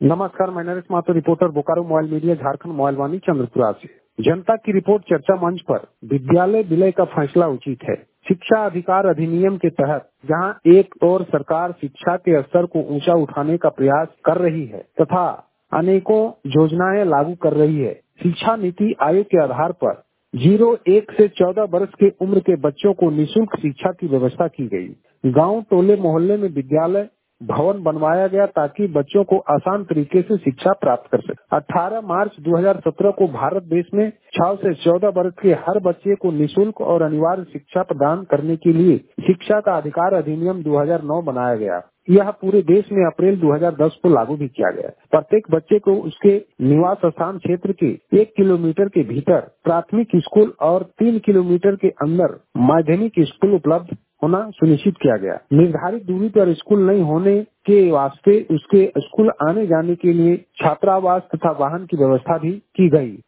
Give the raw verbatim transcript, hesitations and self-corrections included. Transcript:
नमस्कार, मैं Naresh Mathur, reporter Bokaro mobile media, Jharkhand mobile Vaani Chandrapura से। जनता की रिपोर्ट चर्चा मंच पर विद्यालय विलय का फैसला उचित है। शिक्षा अधिकार अधिनियम के तहत जहां एक और सरकार शिक्षा के स्तर को ऊंचा उठाने का प्रयास कर रही है तथा अनेकों योजनाएं लागू कर रही है, शिक्षा नीति आयोग के आधार पर जीरो एक से चौदह वर्ष के उम्र के बच्चों को निःशुल्क शिक्षा की व्यवस्था की गई। गांव, टोले, मोहल्ले में विद्यालय भवन बनवाया गया ताकि बच्चों को आसान तरीके से शिक्षा प्राप्त कर सके। अठारह मार्च दो हज़ार सत्रह को भारत देश में छह से चौदह वर्ष के हर बच्चे को निःशुल्क और अनिवार्य शिक्षा प्रदान करने के लिए शिक्षा का अधिकार अधिनियम दो हज़ार नौ बनाया गया। यह पूरे देश में अप्रैल दो हज़ार दस को लागू भी किया गया। प्रत्येक बच्चे को उसके निवास स्थान क्षेत्र के एक किलोमीटर के भीतर प्राथमिक स्कूल और तीन किलोमीटर के अंदर माध्यमिक स्कूल उपलब्ध होना सुनिश्चित किया गया। निर्धारित दूरी पर स्कूल नहीं होने के वास्ते उसके स्कूल आने जाने के लिए छात्रावास तथा वाहन की व्यवस्था भी की गई।